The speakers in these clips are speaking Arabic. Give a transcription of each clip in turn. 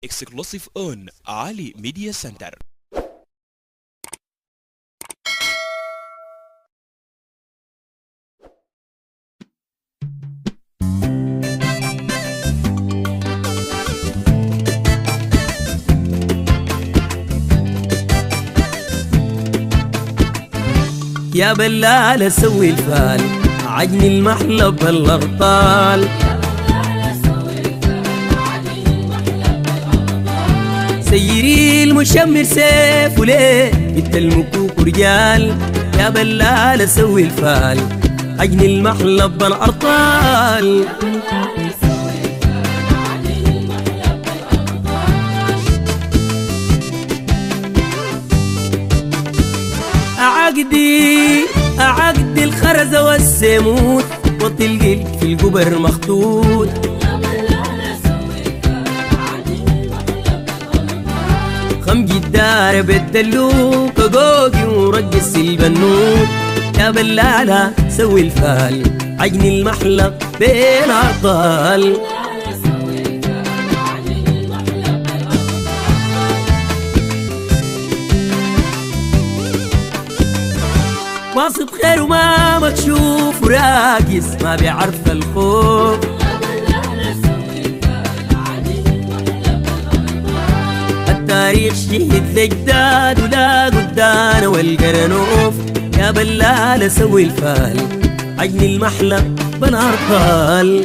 Exclusive on Ali Media Center. يا بلال سوي الفال عجن المحلب بالارطال. سيري المشمر سيف وليه انت المكوك رجال. يا بلال سوي الفال عجن المحلب بالارطال. أعقدي الخرزة والسيموت وتلقي في القبر مخطوط. خمجي الدار بالدلوك قوقي ورقص البنوت. يا بلالة سوي الفال عجن المحلب بالأبطال. واصف خير وما مكشوف وراقص ما بيعرف الخوف. التاريخ شهد لجداد ولا قدان والقرنوف. يا بلال سوي الفال عجن المحلب بالأرطال.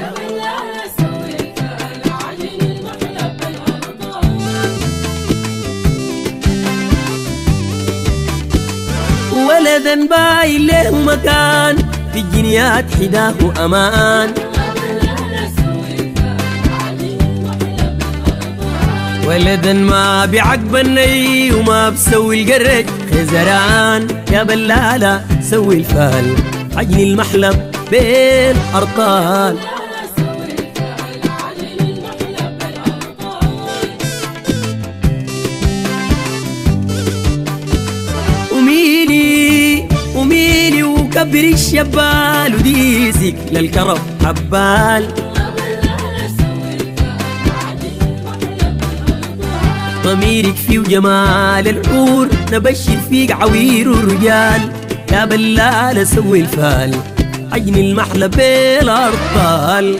ولدا باين له مكان في الجنيات حداه أمان. ولدا ما بعقب الني وما بسوي القرج خزران. يا بلالة سوي الفال عجن المحلب بالأرطال. وميلي وكبر الشبال وديسك للكرب حبال. ضميرك فيه وجمال الحور نبشر فيك عوير الرجال. يا بلال سوي الفال عجن المحلب بالأرطال.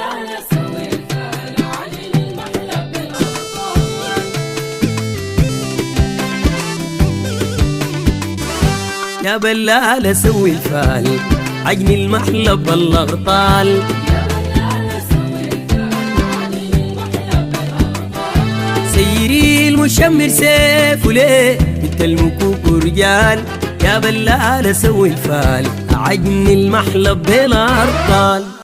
يا بلال سوي الفال عجن المحلب بالأرطال. سيري المشمر سيف وليه انت المكوك رجال. يا بلال سوي الفال عجن المحلب بالأرطال.